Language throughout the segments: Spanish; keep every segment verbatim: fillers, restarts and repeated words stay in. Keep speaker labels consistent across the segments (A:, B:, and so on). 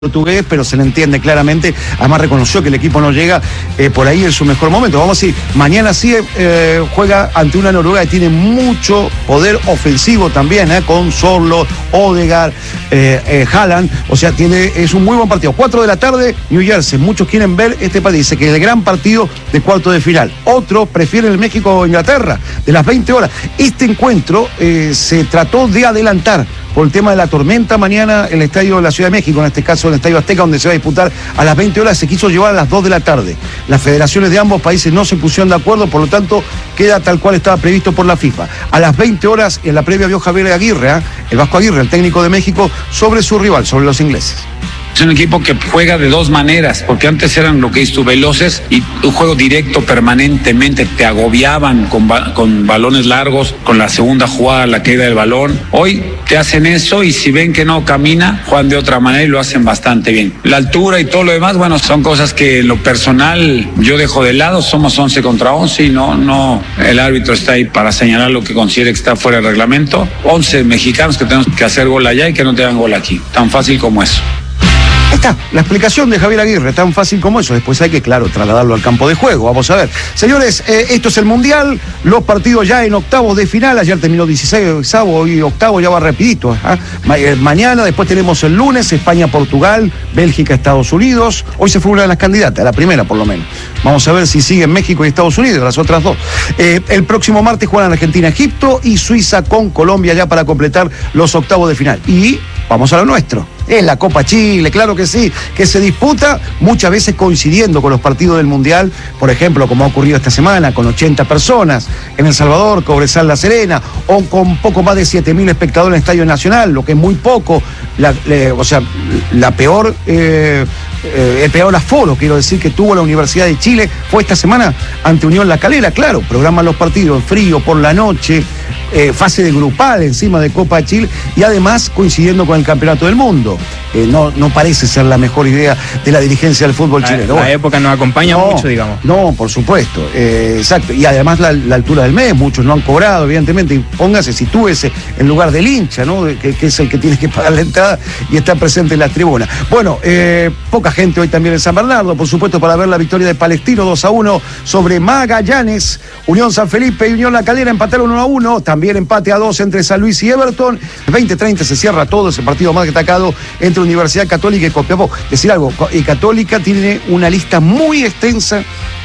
A: portugués, pero se le entiende claramente. Además reconoció que el equipo no llega eh, por ahí en su mejor momento. Vamos a decir, mañana sí eh, juega ante una Noruega que tiene mucho poder ofensivo también, eh, con Sorlo, Odegaard, eh, eh, Haaland. O sea, tiene, es un muy buen partido. cuatro de la tarde, New Jersey. Muchos quieren ver este partido. Dice que es el gran partido de cuarto de final. Otros prefieren el México-Inglaterra, de las veinte horas. Este encuentro eh, se trató de adelantar por el tema de la tormenta mañana en el estadio de la Ciudad de México, en este caso el Estadio Azteca, donde se va a disputar a las veinte horas, se quiso llevar a las dos de la tarde. Las federaciones de ambos países no se pusieron de acuerdo, por lo tanto queda tal cual estaba previsto por la FIFA. A las veinte horas, en la previa vio Javier Aguirre, ¿eh? el Vasco Aguirre, el técnico de México, sobre su rival, sobre los ingleses.
B: Es un equipo que juega de dos maneras, porque antes eran lo que dices tú, veloces y un juego directo permanentemente, te agobiaban con, ba con balones largos, con la segunda jugada, la caída del balón. Hoy te hacen eso y si ven que no camina, juegan de otra manera y lo hacen bastante bien. La altura y todo lo demás, bueno, son cosas que en lo personal yo dejo de lado, somos once contra once y no, no, el árbitro está ahí para señalar lo que considere que está fuera del reglamento. once mexicanos que tenemos que hacer gol allá y que no te hagan gol aquí, tan fácil como eso.
A: Ahí está, la explicación de Javier Aguirre, tan fácil como eso. Después hay que, claro, trasladarlo al campo de juego. Vamos a ver. Señores, eh, esto es el Mundial, los partidos ya en octavos de final. Ayer terminó dieciséis, hoy octavo, ya va rapidito. ¿eh? Ma eh, mañana, después tenemos el lunes, España-Portugal, Bélgica-Estados Unidos. Hoy se fue una de las candidatas, la primera por lo menos. Vamos a ver si siguen México y Estados Unidos, las otras dos. Eh, el próximo martes juegan Argentina-Egipto y Suiza con Colombia ya para completar los octavos de final. Y vamos a lo nuestro. Es la Copa Chile, claro que sí, que se disputa muchas veces coincidiendo con los partidos del Mundial, por ejemplo, como ha ocurrido esta semana, con ochenta personas en El Salvador, Cobresal La Serena, o con poco más de siete mil espectadores en el Estadio Nacional, lo que es muy poco, la, le, o sea, la peor... Eh, Eh, el peor aforo, quiero decir, que tuvo la Universidad de Chile fue esta semana ante Unión La Calera. Claro, programan los partidos en frío, por la noche, eh, fase de grupal encima de Copa de Chile y además coincidiendo con el Campeonato del Mundo. Eh, no, no parece ser la mejor idea de la dirigencia del fútbol chileno.
C: La, la época nos acompaña
A: no,
C: mucho, digamos.
A: No, por supuesto, eh, exacto. Y además la, la altura del mes, muchos no han cobrado, evidentemente. Y póngase, sitúese en lugar del hincha, ¿no? Que, que es el que tiene que pagar la entrada y está presente en la tribuna. Bueno, eh, poca gente hoy también en San Bernardo, por supuesto, para ver la victoria de Palestino dos a uno sobre Magallanes. Unión San Felipe y Unión La Calera empataron uno a uno, también empate a dos entre San Luis y Everton. veinte treinta se cierra todo ese partido más destacado entre Universidad Católica y Copiapó. Decir algo, Católica tiene una lista muy extensa,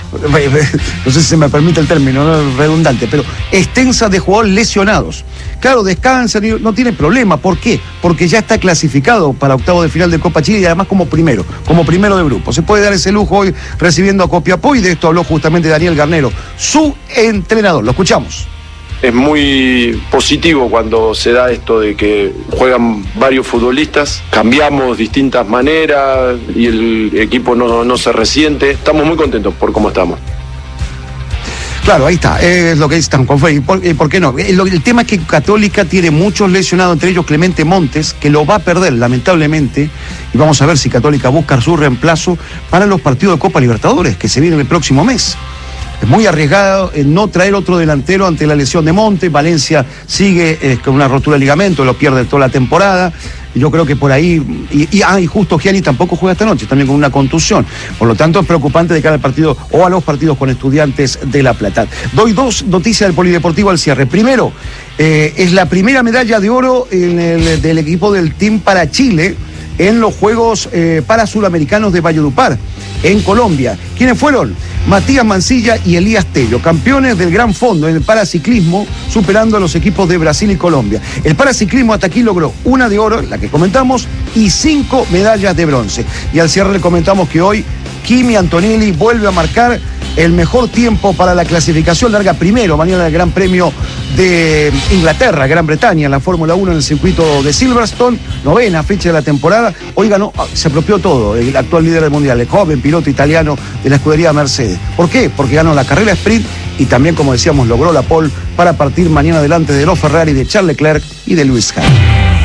A: no sé si se me permite el término, no es redundante, pero extensa de jugadores lesionados. Claro, descansan y no tiene problema. ¿Por qué? Porque ya está clasificado para octavo de final de Copa Chile y además como primero, como primero de grupo. Se puede dar ese lujo hoy recibiendo a Copiapó y de esto habló justamente Daniel Garnero, su entrenador. Lo escuchamos.
D: Es muy positivo cuando se da esto de que juegan varios futbolistas, cambiamos distintas maneras y el equipo no, no se resiente. Estamos muy contentos por cómo estamos.
A: Claro, ahí está, es lo que están con ¿Y por, ¿Por qué no? El, el tema es que Católica tiene muchos lesionados, entre ellos Clemente Montes, que lo va a perder lamentablemente, y vamos a ver si Católica busca su reemplazo para los partidos de Copa Libertadores, que se vienen el próximo mes. Es muy arriesgado en no traer otro delantero ante la lesión de Montes. Valencia sigue eh, con una rotura de ligamento, lo pierde toda la temporada. Yo creo que por ahí, y, y, ah, y justo Gianni tampoco juega esta noche, también con una contusión. Por lo tanto, es preocupante de cara al partido o a los partidos con Estudiantes de La Plata. Doy dos noticias del Polideportivo al cierre. Primero, eh, es la primera medalla de oro en el, del equipo del Team para Chile en los Juegos eh, Parasuramenericanos de Valledupar, en Colombia. ¿Quiénes fueron? Matías Mancilla y Elías Tello, campeones del Gran Fondo en el paraciclismo, superando a los equipos de Brasil y Colombia. El paraciclismo hasta aquí logró una de oro, la que comentamos, y cinco medallas de bronce. Y al cierre le comentamos que hoy Kimi Antonelli vuelve a marcar el mejor tiempo para la clasificación, larga primero mañana el Gran Premio de Inglaterra, Gran Bretaña, en la Fórmula uno en el circuito de Silverstone, novena fecha de la temporada. Hoy ganó, se apropió todo, el actual líder del mundial, el joven piloto italiano de la escudería Mercedes. ¿Por qué? Porque ganó la carrera sprint y también, como decíamos, logró la pole para partir mañana delante de los Ferrari, de Charles Leclerc y de Lewis Hamilton.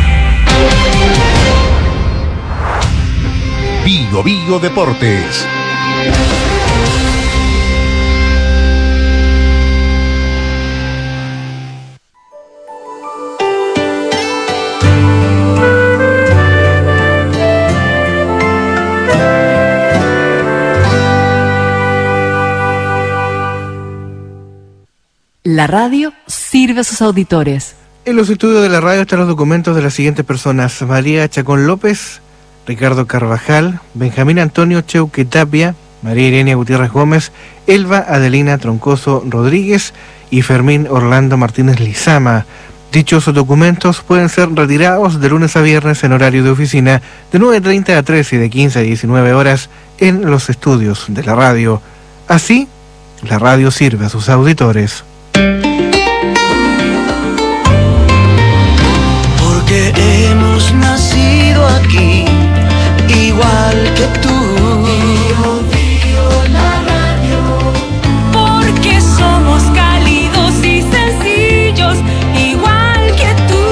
E: Bio Bio Deportes.
C: La radio sirve a sus auditores.
F: En los estudios de la radio están los documentos de las siguientes personas: María Chacón López, Ricardo Carvajal, Benjamín Antonio Cheuque Tapia, María Irenia Gutiérrez Gómez, Elba Adelina Troncoso Rodríguez y Fermín Orlando Martínez Lizama. Dichos documentos pueden ser retirados de lunes a viernes en horario de oficina de nueve treinta a trece y de quince a diecinueve horas en los estudios de la radio. Así, la radio sirve a sus auditores.
G: Porque hemos nacido aquí, igual que tú. Vivo, vivo la radio.
H: Porque somos cálidos y sencillos, igual que tú.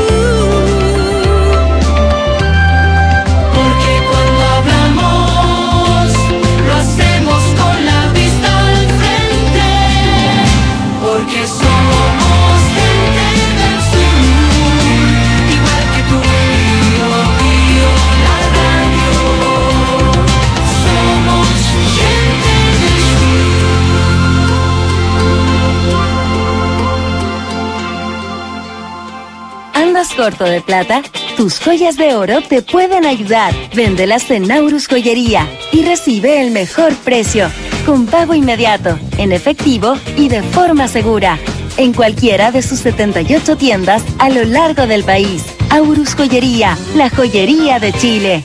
G: Porque cuando hablamos, lo hacemos con la vista al frente. Porque somos gente del sur, igual que tú. Vivo, vivo la radio. Somos gente del sur.
I: ¿Andas corto de plata? Tus joyas de oro te pueden ayudar. Véndelas en Naurus Joyería y recibe el mejor precio, con pago inmediato, en efectivo y de forma segura, en cualquiera de sus setenta y ocho tiendas a lo largo del país. Aurus Joyería, la joyería de Chile.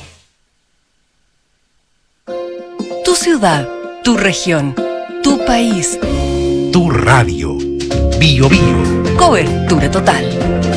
C: Tu ciudad, tu región, tu país.
E: Tu radio. Bio Bio.
C: Cobertura total.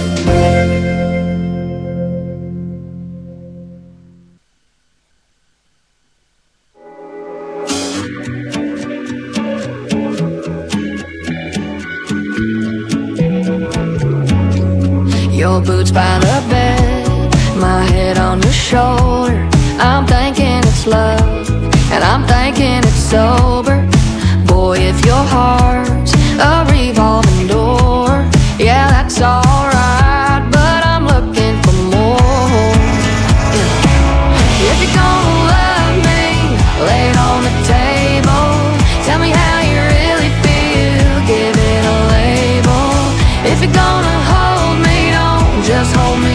J: Your boots by the bed, my head on your shoulder. I'm thinking it's love, and I'm thinking it's sober. Boy, if your heart's a revolving door, yeah, that's alright, but I'm looking for more. Yeah. If you're gonna love me, lay it on the table. Tell me how you really feel, give it a label. If you're gonna hold me, don't just hold me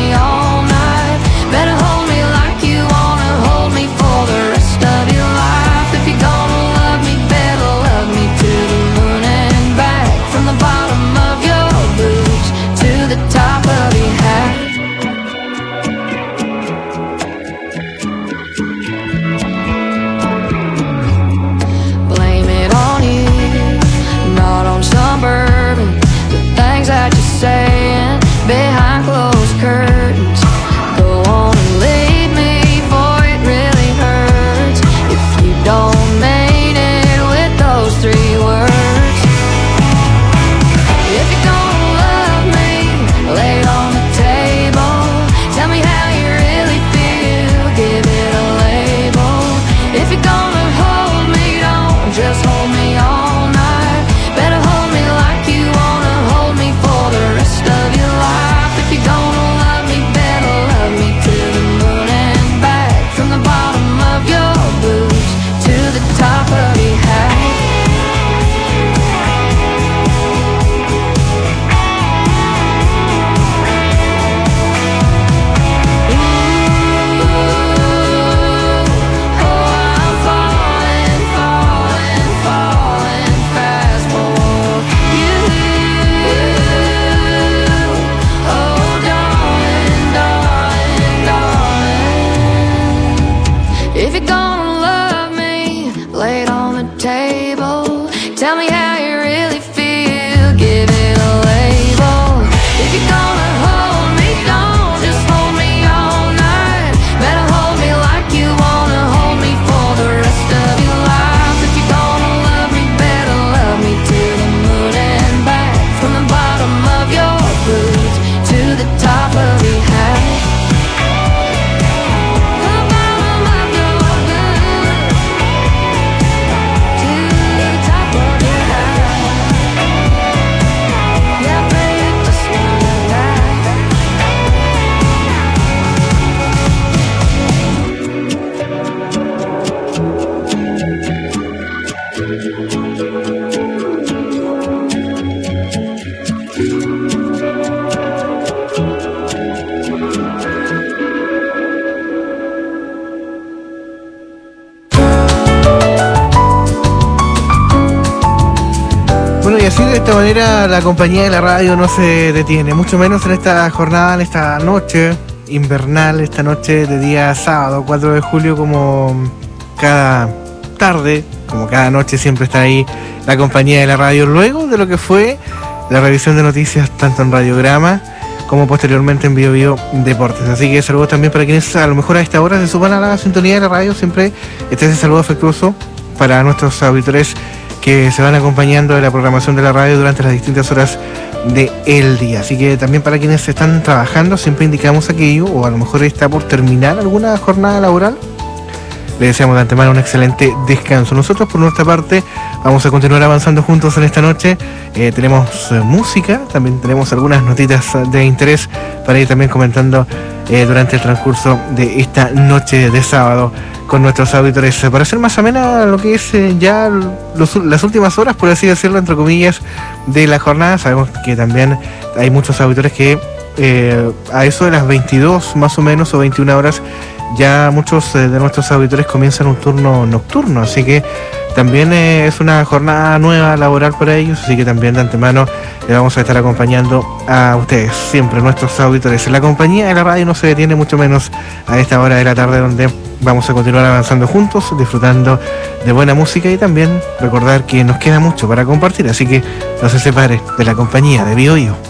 F: decir de esta manera, la compañía de la radio no se detiene, mucho menos en esta jornada, en esta noche invernal, esta noche de día sábado, cuatro de julio, como cada tarde, como cada noche siempre está ahí la compañía de la radio, luego de lo que fue la revisión de noticias tanto en Radiograma como posteriormente en Bio Bio Deportes. Así que saludos también para quienes a lo mejor a esta hora se suban a la sintonía de la radio, siempre este es el saludo afectuoso para nuestros auditores que se van acompañando de la programación de la radio durante las distintas horas del día. Así que también para quienes están trabajando, siempre indicamos aquello, o a lo mejor está por terminar alguna jornada laboral, le deseamos de antemano un excelente descanso. Nosotros por nuestra parte vamos a continuar avanzando juntos en esta noche. Eh, tenemos eh, música, también tenemos algunas notitas de interés para ir también comentando eh, durante el transcurso de esta noche de sábado con nuestros auditores. Para hacer más amena lo que es eh, ya los, las últimas horas, por así decirlo, entre comillas, de la jornada. Sabemos que también hay muchos auditores que eh, a eso de las veintidós más o menos o veintiuna horas ya muchos eh, de nuestros auditores comienzan un turno nocturno, así que también eh, es una jornada nueva laboral para ellos, así que también de antemano le vamos a estar acompañando a ustedes, siempre nuestros auditores. La compañía de la radio no se detiene, mucho menos a esta hora de la tarde, donde vamos a continuar avanzando juntos, disfrutando de buena música y también recordar que nos queda mucho para compartir, así que no se separe de la compañía de Bio Bio.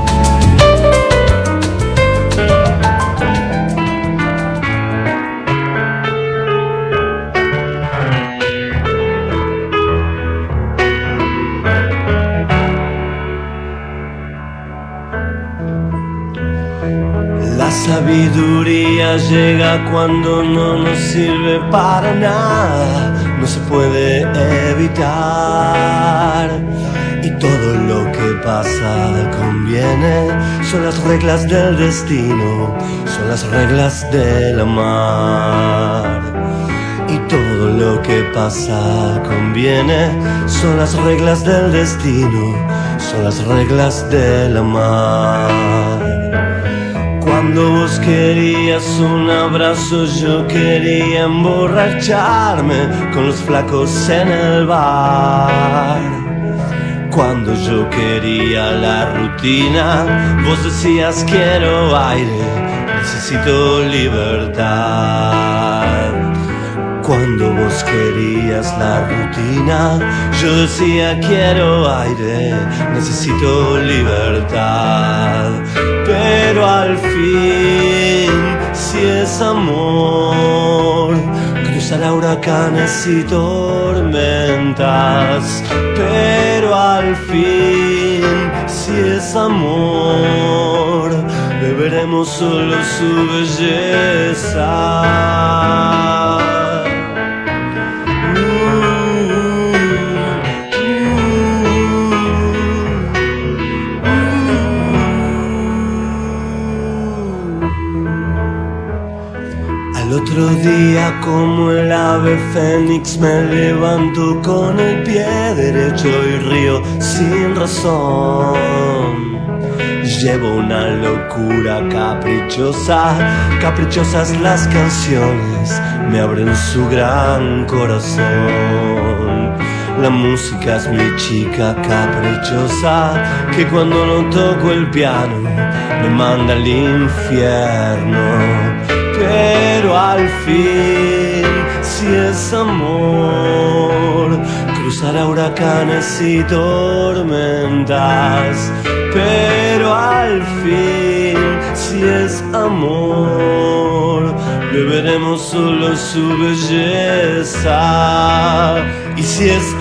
K: Sabiduría llega cuando no nos sirve para nada, no se puede evitar. Y todo lo que pasa conviene, son las reglas del destino, son las reglas del amar. Y todo lo que pasa conviene, son las reglas del destino, son las reglas del amar. Cuando vos querías un abrazo, yo quería emborracharme con los flacos en el bar. Cuando yo quería la rutina, vos decías quiero aire, necesito libertad. Cuando vos querías la rutina, yo decía quiero aire, necesito libertad. Pero al fin, si es amor, cruzará huracanes y tormentas. Pero al fin, si es amor, beberemos solo su belleza. Otro día como el ave fénix me levanto con el pie derecho y río sin razón. Llevo una locura caprichosa, caprichosas las canciones me abren su gran corazón. La música es mi chica caprichosa, que cuando no toco el piano me manda al infierno. Pero al fin, si es amor, cruzará huracanes y tormentas. Pero al fin, si es amor, beberemos solo su belleza. Y si es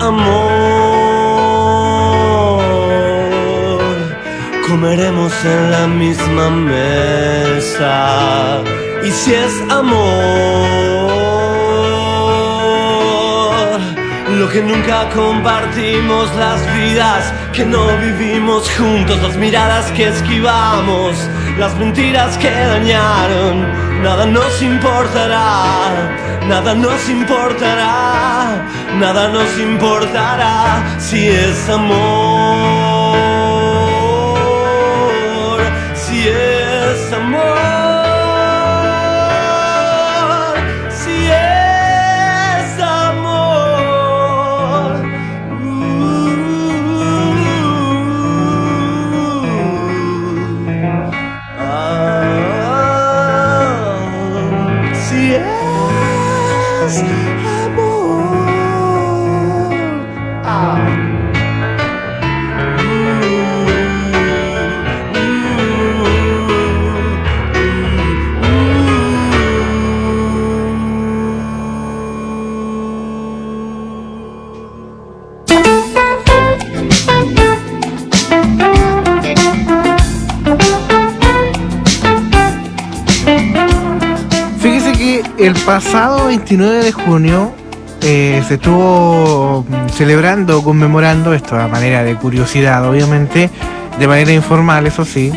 K: amor, comeremos en la misma mesa. Y si es amor, lo que nunca compartimos, las vidas que no vivimos juntos, las miradas que esquivamos, las mentiras que dañaron, nada nos importará, nada nos importará, nada nos importará si es amor, si es amor. es amor. Ah.
F: El pasado veintinueve de junio eh, se estuvo celebrando, conmemorando, esto a manera de curiosidad, obviamente, de manera informal, eso sí,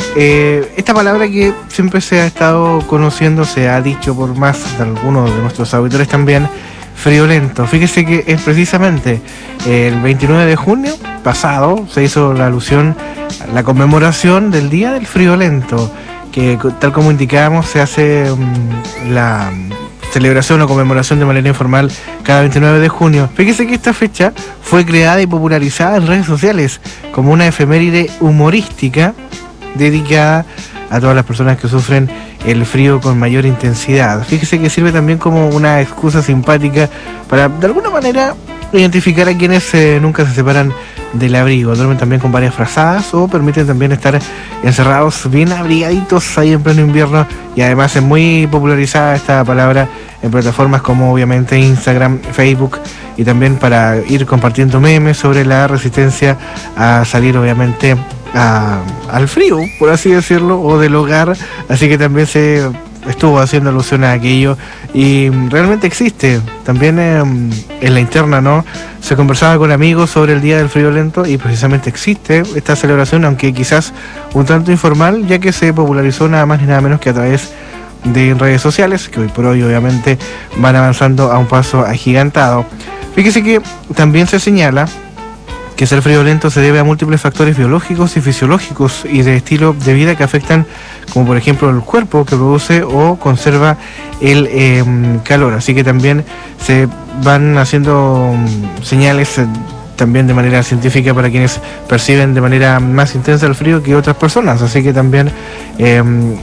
F: eh, esta palabra que siempre se ha estado conociendo, se ha dicho por más de algunos de nuestros auditores también, friolento. Fíjese que es precisamente el veintinueve de junio pasado se hizo la alusión a la conmemoración del Día del Friolento, que tal como indicábamos se hace um, la celebración o conmemoración de manera informal cada veintinueve de junio. Fíjese que esta fecha fue creada y popularizada en redes sociales como una efeméride humorística dedicada a todas las personas que sufren el frío con mayor intensidad. Fíjese que sirve también como una excusa simpática para de alguna manera identificar a quienes eh, nunca se separan del abrigo, duermen también con varias frazadas o permiten también estar encerrados bien abrigaditos ahí en pleno invierno, y además es muy popularizada esta palabra en plataformas como obviamente Instagram, Facebook, y también para ir compartiendo memes sobre la resistencia a salir obviamente a, al frío, por así decirlo, o del hogar, así que también se estuvo haciendo alusión a aquello y realmente existe. También eh, en la interna, ¿no? Se conversaba con amigos sobre el Día del Friolento y precisamente existe esta celebración, aunque quizás un tanto informal, ya que se popularizó nada más ni nada menos que a través de redes sociales, que hoy por hoy obviamente van avanzando a un paso agigantado. Fíjese que también se señala que ser friolento se debe a múltiples factores biológicos y fisiológicos y de estilo de vida que afectan, como por ejemplo el cuerpo que produce o conserva el eh, calor. Así que también se van haciendo um, señales eh, también de manera científica para quienes perciben de manera más intensa el frío que otras personas. Así que también eh,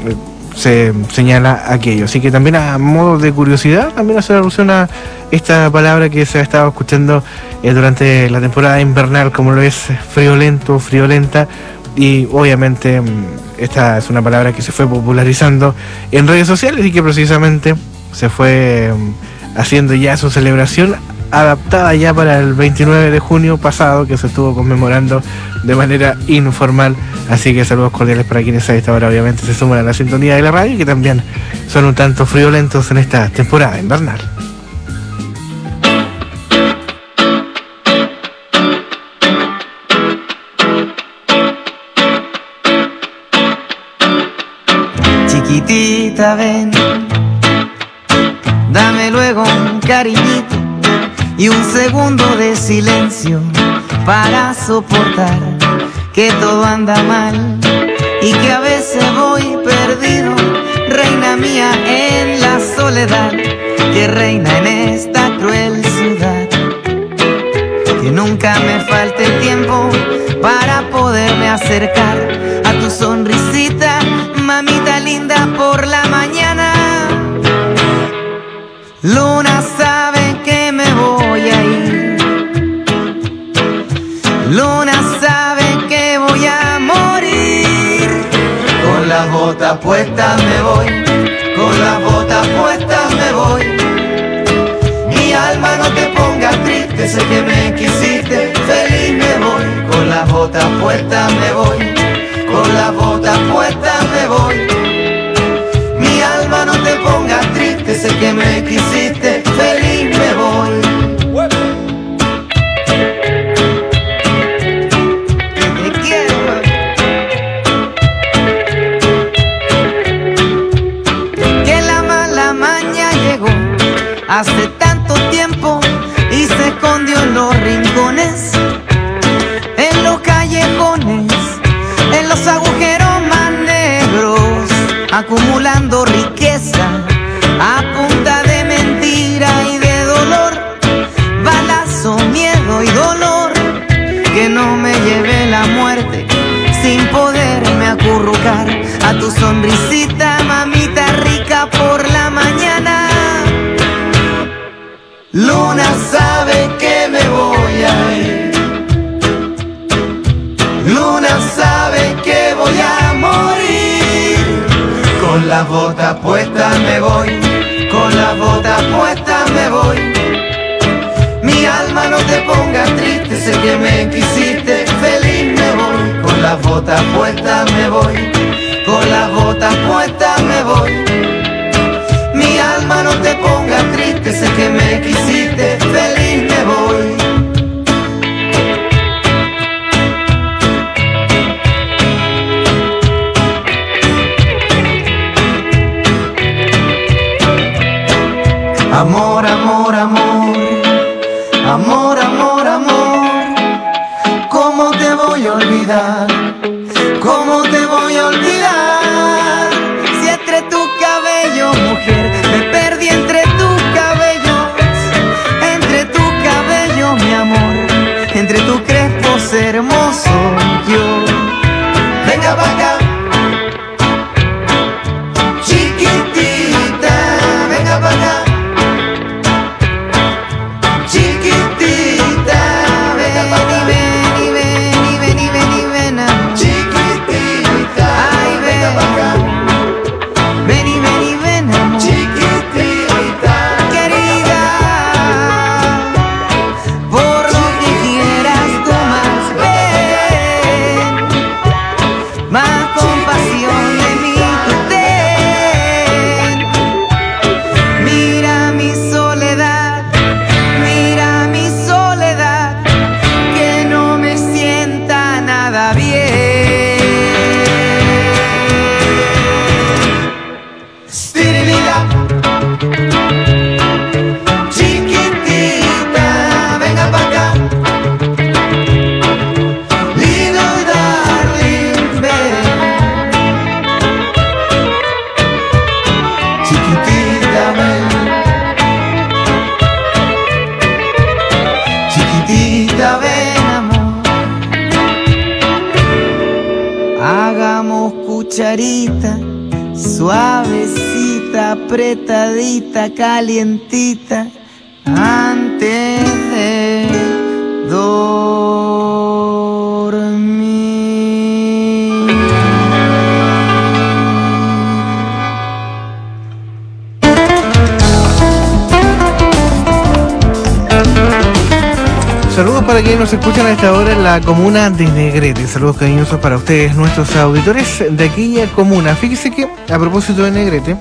F: se señala aquello. Así que también a modo de curiosidad, también hacer alusión a esta palabra que se ha estado escuchando eh, durante la temporada invernal, como lo es friolento, friolenta, y obviamente esta es una palabra que se fue popularizando en redes sociales y que precisamente se fue haciendo ya su celebración adaptada ya para el veintinueve de junio pasado, que se estuvo conmemorando de manera informal. Así que saludos cordiales para quienes a esta hora obviamente se suman a la sintonía de la radio y que también son un tanto friolentos en esta temporada invernal.
L: Chiquitita, ven, dame luego un cariñito y un segundo de silencio para soportar que todo anda mal y que a veces voy perdido, reina mía, en la soledad que reina en esta cruel ciudad. Que nunca me falte el tiempo para poderme acercar a tu sonrisita, mamita linda, por la mañana. Luna sabe que me voy a ir, Luna sabe que voy a morir. Con las botas puestas me voy, con las botas puestas me voy. Mi alma, no te pongas triste, sé que me quisiste, feliz me voy. Con las botas puestas me voy, con las botas puestas me voy. Mi alma, no te pongas triste, sé que me quisiste, feliz me voy. Te quiero. Que la mala maña llegó hace tanto tiempo y se escondió en los rincones, en los callejones, en los agujeros más negros, acumulando riqueza a punta de mentira y de dolor, balazo, miedo y dolor, que no me lleve la muerte sin poderme acurrucar a tu sonrisita, mamita rica, por la mañana. Luna sabe que me voy a ir. Luna sabe que voy a morir. Con las botas puestas me voy, con las botas puestas me voy. Mi alma no te pongas triste, sé que me quisiste, feliz me voy. Con las botas puestas me voy, con las botas puestas me voy. Mi alma no te pongas triste, sé que me quisiste, feliz me voy. Amor, amor, amor, amor, amor, amor, ¿cómo te voy a olvidar? ¿Cómo te voy a olvidar? Si entre tu cabello, mujer, me perdí entre tus cabellos, entre tu cabello, mi amor, entre tus crespos hermosos, yo. Venga pa' acá, chiquitita, venga pa' acá. Suavecita, apretadita, calientita, antes de dormir.
F: Saludos para quienes nos escuchan a esta hora en la comuna de Negrete. Saludos cariñosos para ustedes, nuestros auditores de aquella comuna. Fíjese que, a propósito de Negrete,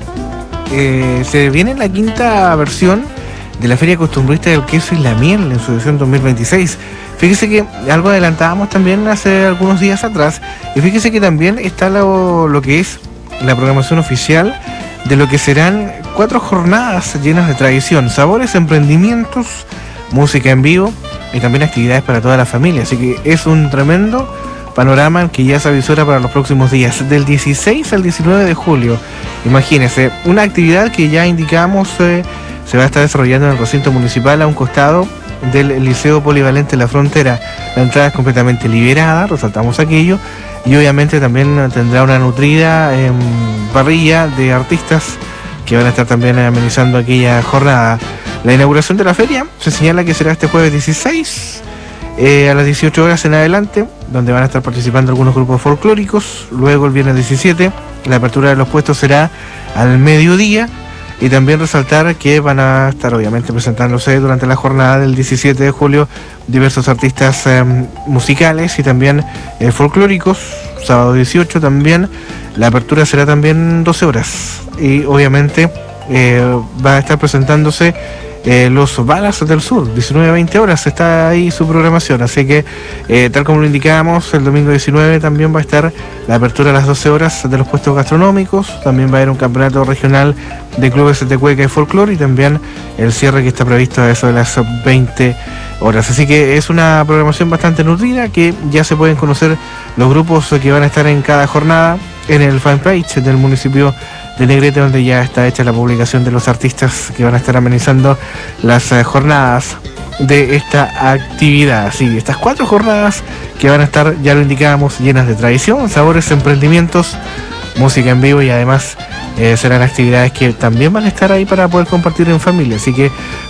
F: eh, se viene la quinta versión de la Feria Costumbrista del Queso y la Miel en su edición dos mil veintiséis. Fíjese que algo adelantábamos también hace algunos días atrás. Y fíjese que también está lo, lo que es la programación oficial de lo que serán cuatro jornadas llenas de tradición, sabores, emprendimientos, música en vivo y también actividades para toda la familia. Así que es un tremendo panorama que ya se avisora para los próximos días, del dieciséis al diecinueve de julio. Imagínense, una actividad que ya indicamos eh, se va a estar desarrollando en el recinto municipal a un costado del Liceo Polivalente La Frontera. La entrada es completamente liberada, resaltamos aquello, y obviamente también tendrá una nutrida eh, parrilla de artistas que van a estar también amenizando aquella jornada. La inauguración de la feria se señala que será este jueves dieciséis eh, a las dieciocho horas en adelante, donde van a estar participando algunos grupos folclóricos. Luego el viernes diecisiete la apertura de los puestos será al mediodía, y también resaltar que van a estar obviamente presentándose durante la jornada del diecisiete de julio diversos artistas eh, musicales y también eh, folclóricos. Sábado dieciocho también la apertura será también doce horas, y obviamente eh, va a estar presentándose Eh, los Balas del Sur, diecinueve a veinte horas, está ahí su programación. Así que, eh, tal como lo indicábamos, el domingo diecinueve también va a estar la apertura a las doce horas de los puestos gastronómicos. También va a haber un campeonato regional de clubes de cueca y folclore, y también el cierre que está previsto a eso de las veinte horas. Así que es una programación bastante nutrida, que ya se pueden conocer los grupos que van a estar en cada jornada en el fanpage del municipio de Negrete, donde ya está hecha la publicación de los artistas que van a estar amenizando las eh, jornadas de esta actividad. Así, estas cuatro jornadas que van a estar, ya lo indicábamos, llenas de tradición, sabores, emprendimientos, música en vivo, y además eh, serán actividades que también van a estar ahí para poder compartir en familia. Así que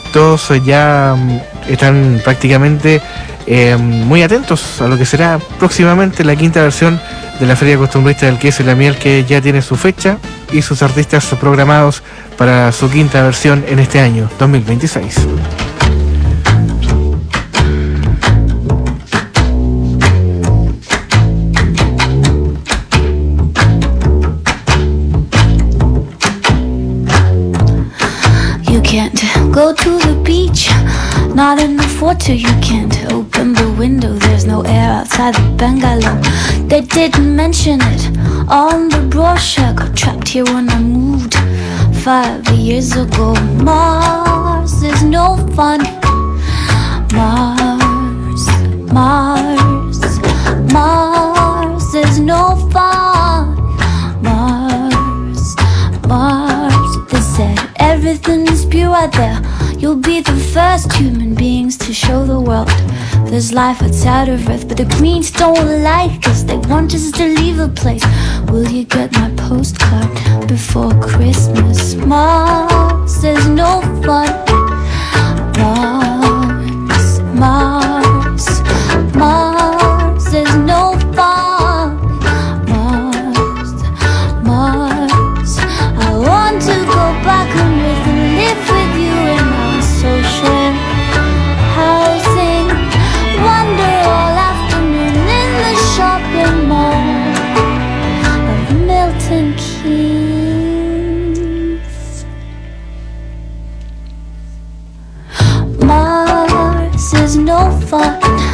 F: todos ya mm, están prácticamente eh, muy atentos a lo que será próximamente la quinta versión de la Feria Costumbrista del Queso y la Miel, que ya tiene su fecha y sus artistas programados para su quinta versión en este año dos mil veintiséis.
M: Go to the beach, not in the photo. You can't open the window, there's no air outside the bungalow. They didn't mention it on the brochure. Got trapped here when I moved five years ago. Mars is no fun. Mars, Mars, Mars is no fun. Mars, Mars, they said everything is pure out there. You'll be the first human beings to show the world there's life outside of Earth. But the Greens don't like us, they want us to leave the place. Will you get my postcard before Christmas? Mars is no fun. Mars, Mars, Mars is no fun. Mars, Mars, I want to go back on Earth and live with you in our social housing. Wander all afternoon in the shopping mall of Milton Keynes. Mars is no fun.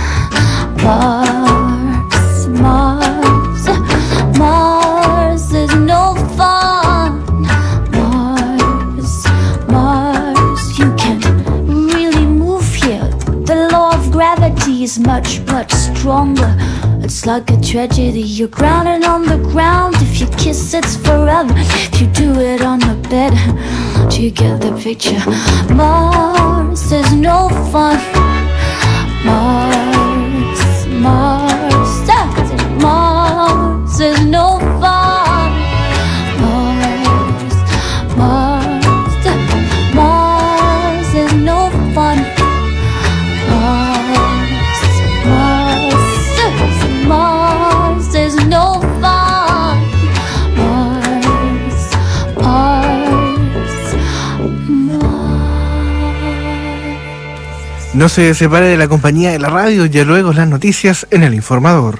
M: Mars, Mars, Mars is no fun. Mars, Mars, you can't really move here. The law of gravity is much, much stronger. It's like a tragedy, you're grounded on the ground. If you kiss, it's forever. If you do it on the bed, do you get the picture? Mars is no fun. Mars, Mars, Mars is no fun. Mars, Mars, Mars is no fun. Mars, Mars, Mars is no fun. Mars, Mars.
F: No se separe de la compañía de la radio, ya luego las noticias en El Informador.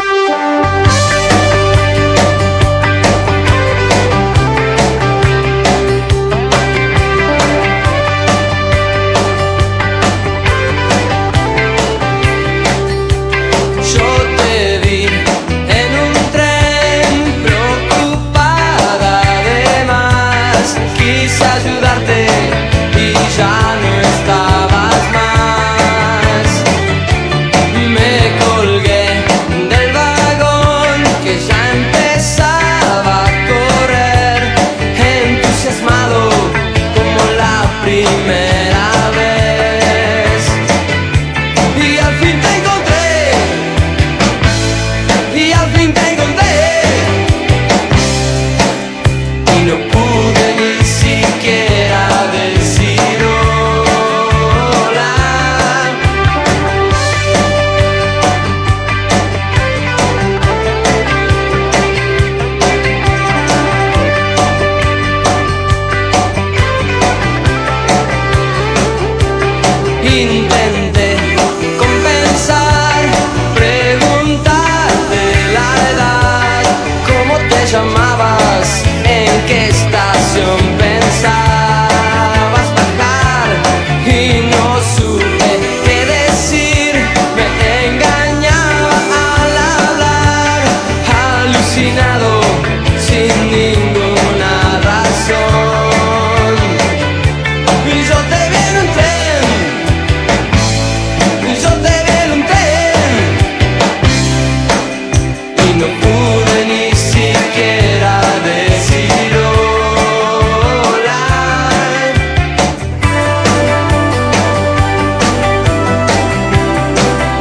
G: Yo te vi en un tren, preocupada de más. Quise ayudarte y ya no estabas más. Me colgué del vagón que ya empezaba a correr, entusiasmado como la primera vez. Y al fin te encontré, y al fin te encontré, y no pude ni siquiera decir hola. Intenté